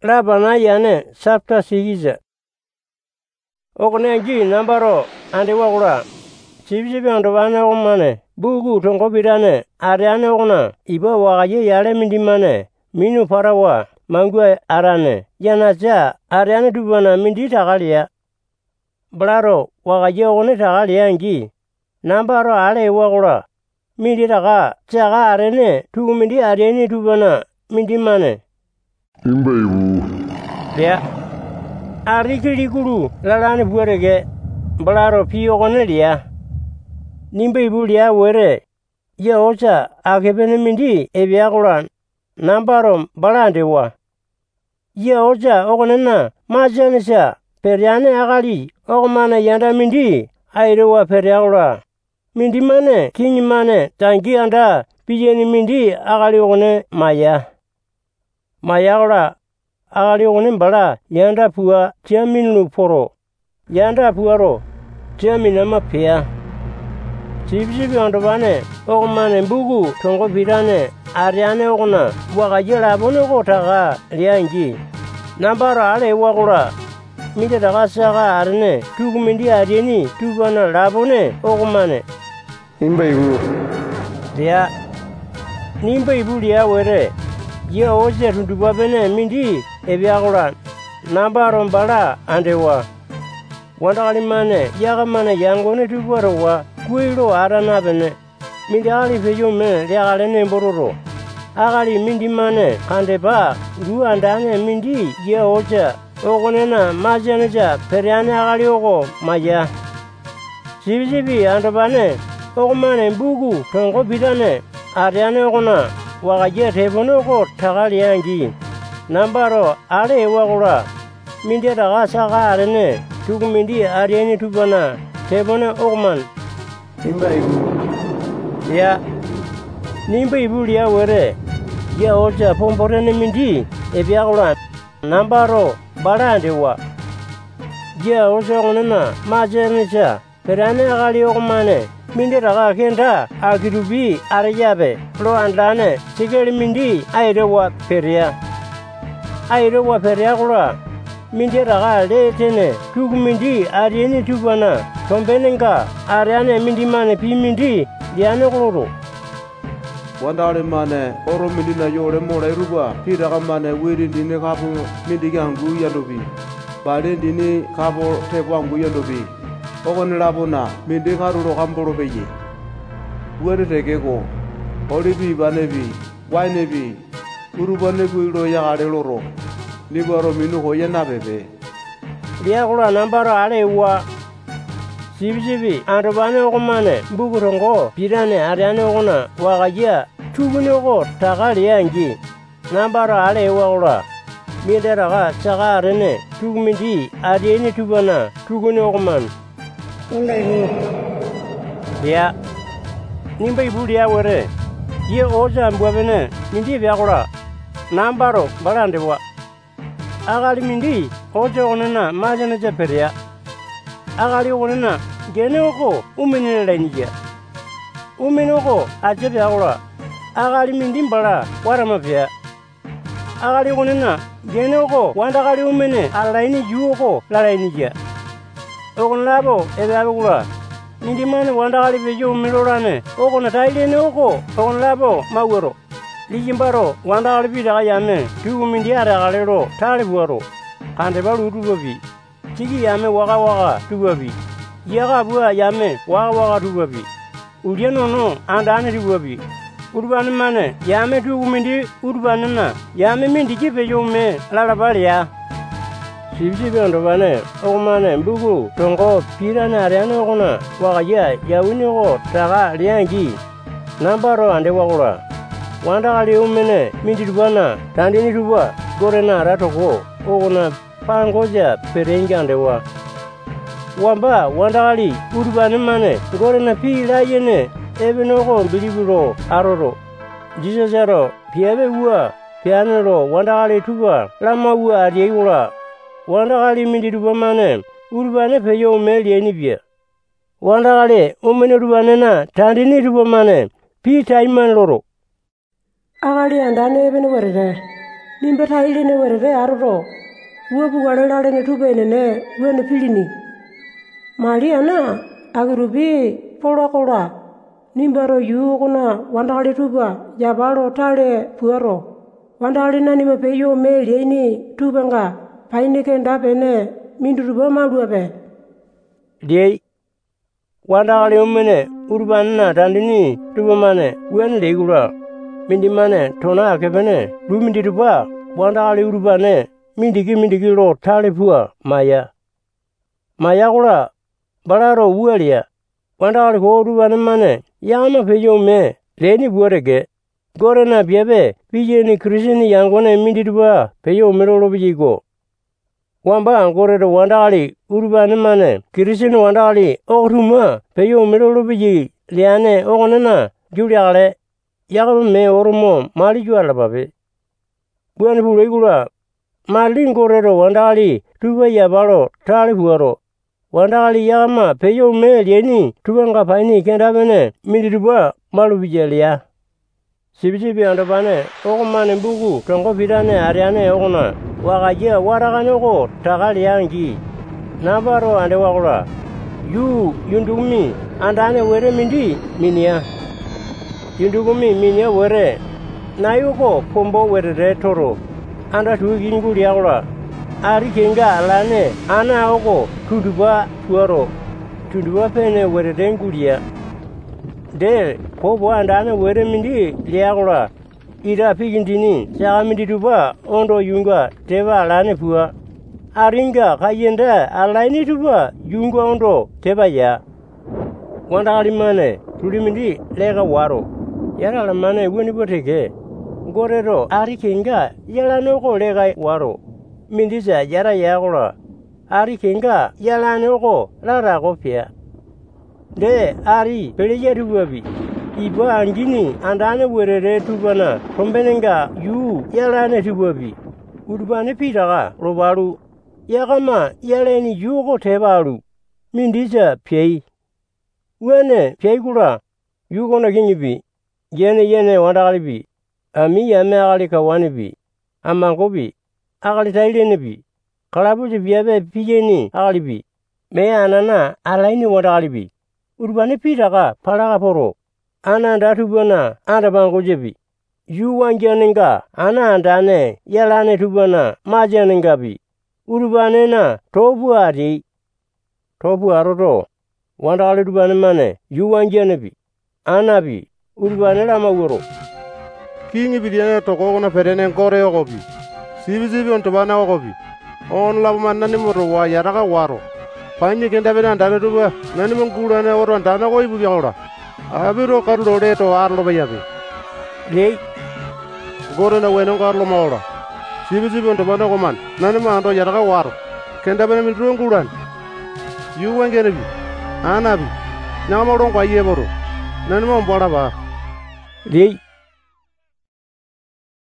labana yane chapter 6. Okonengi nambaro ande wakura. Chibi ando bane omane. Bugu tongo bidane. Ariane okona. Iba wakaye yale mindimane. Minu parawa. Mangwe arane. Yanacha ariane dubana mindi tagalia. Blaro wakaye okone tagalia ngi. Nambaro ale wakura. Mindi taga. Chaga arene. Tugu mindi ariane dubana. Mindimane. Imbaibu. Ya. Arikirikuru lalane buarege. Blaro piyo kone liya. Nimbaibu liya were. Ya ocha akebene mindi ebiakuran. Nambaro balandewa. Ya ocha okonena majanisha. Periane akali. Okomana yanda mindi. Airewa periakura. Mindi mane kinyi mane. Tangi anda pijeni mindi akali okone maya. Mayakura. Akali okone bala yanda pua tia minunu poro. Yanda puaro tia minama pea. Chibi ando bane okomane bugu tongo bidane ariane okona wakaye labone kotaga liangi. Nambaro ale wakura. Minde taga saga arene tugu mindi arieni tubana labone okomane. Imbaibu. Liya. Nimbaibu liya were. Ye oche tunduba bene mindi ebiakuran. Nambaro bala andewa. Wandakali mane yaga mane yangone tubuarowa kuiro arana bene. Mindi akali fejo me liakale nembororo. Akali mindi mane kandeba ru andane mindi ye ocha. Okonena majaneja periane akali oko maya. Sibi andobane okomane bugu tongo bidane ariane okona. Wakaye tebono ko tagaliangi. Nambaro ale wakura. Mindi taga saga arene. Tugu mindi arieni tubana. Tebono okman. Imbaibu. Ya. Nimbaibu liya were. Ya ocha pomporene mindi ebiakuran. Nambaro balandewa. Ya ocha okonena majanisha. Perane akali okomane. Mindi taga kenda akirubi arayabe. Lo andane sikeli mindi airewa peria. Airewa peria kura. Mindi taga letene tugu mindi arieni tubana. Tombenenga ariane mindi mane pi mindi liane kuloro. Wandale mane oro mindi na yore mora iruba. Pitaga mane wiri dine kapu mindi gangu yandobi. Bale dine kapo tepo angu yandobi. Okone labona mindi karuro kamboro beye. Were tegeko. Olibi banebi. Wainebi. Urubane guiro yagare loro. Nibaro minu hoye na bebe. Liya kula nambaro ale wa. Sibi andobane okomane bukurongo bidane ariane okona wakaye tugune oko tagaliangi. Nambaro ale wa kula. Minde taga chaga arene tugu mindi arieni tubana tugune okoman. Imbaibu. Ya. Nimbaibu liya were. Ye ocha mbwabene mindi biakura. Nambaro balandewa. Akali mindi ocha okonena majaneja peria. Akali okonena gene oko umenene lainija. Umene oko ache biakura. Akali mindi mbala warama pia. Akali okonena gene oko wandakali umene alaini juu oko lalainija. Okon labo ebiabikura. Mindi mane wandakali bejo umilorane. Okon tailene oko. Okon labo mawero. Lijimbaro wandakali bidaka yame. Tugu mindi arakalero talibuaro. Kande balu tubabi. Chiki yame waka tubabi. Yaga bua yame waka tubabi. Udiano no andane tubabi. Urbane mane yame tugu mindi urbane na. Yame mindi kipejo me lalabalia. Sibi andobane okomane bugu tongo pirane ariane okona wakaye yawini oko taga liangi. Nambaro ande wakura. Wandakali umene mindi tubana tandini tuba gorena aratoko okona pangoja perengi andewa. Wamba wandakali urbane mane gorena pi layene ebenoko biliburo aroro. Jisasaro piabe ua pianero wandakali tuba lama ua ariegura. Wandakali mindi tuba mane urbane peyo umelieni bia. Wandakali umene tuba na tandini tuba mane pi taiman loro. Akali andane bene warede. Nimbeta ilene werere arro. Uwepu walelale ne tubene ne wene pilini. Maria na agirubi polokola. Nimbaro yu kuna wandakali tuba jabalo tale puaro. Wandakali na nima peyo meli ini tubenga painike ndapene minduruba maluabe. Diei wandakali umene urbanna tandini tuba mane wene legula. Mindi mane tona akebene lumindi tuba wandakali urbane mindiki lo tale pua maya. Maya kula balaro ualia. Wandakali ko urbane mane yama peyo me leni buarege. Gore na biabe pije ni krisini yangone mindi tuba peyo melolo bijiko. Wamba gore do wandakali urbane mane krisini wandakali oruma peyo melolo biji liane ogonena juliale yagam me oromo mali juala babe. Buan bulegula malin gore do wandakali tuba yabalo tale buaro. Wandakali yama peyo me lieni tubanga paini kendabene mindi tuba malu bijelia. Sibisibi andabane okomane bugu tongo pidane ariane okona wakajia warakane oko takali yangi nabaro ande wakula yundugumi andane were mindi minia yundugumi minia were nayuko kombo were retoro anda tukingu liakula ari kenga alane ana oko tuduba tuaro tuduba pene were dengulia de pobo andane were mindi liakula ida pikindini saka mindi tuba ondo yunga teba alane pua aringa kayenda alaini tuba yunga ondo teba ya wandakali mane tuli mindi lega waro yara la mane weni boteke gorero ari kenga yala noko lega waro mindi sa yara yakula ari kenga yala noko lara kopia de ari peleja tubabi iba angini andane werere tubana kombenenga yu yalane tubabi urbane pitaga robaru yagama yaleni yugo tebaru mindisa pei wene pei kula yugo na kinyibi yene wandakalibi ami yame akali kawanibi amangobi akali tailenebi kalabuji biabe pijeni akalibi me anana alaini wandakalibi urbane pitaga palaga poro ana ndatubana anda bangojebi yuwanjaninga ana andane yalane tubana majaningabi urbane na tobu aroto wandakali tubane mane yuwanjanebi anabi urbane lama woro kingi bidiane toko na perene gore ogobi sibi on tobana ogobi on labuman nani moro wa yaraka waro paini kenda bena ndane tuba nani mangulane oro ndana ko ibu biangora abiro karlo reto arlo bayabe le gore na weno karlo maora sibi on tobana ko man nani ma ando yaraka waro kenda bena min rongulan yuwangene bi anabi nyama ron kwa yeboro nani mo mbora ba le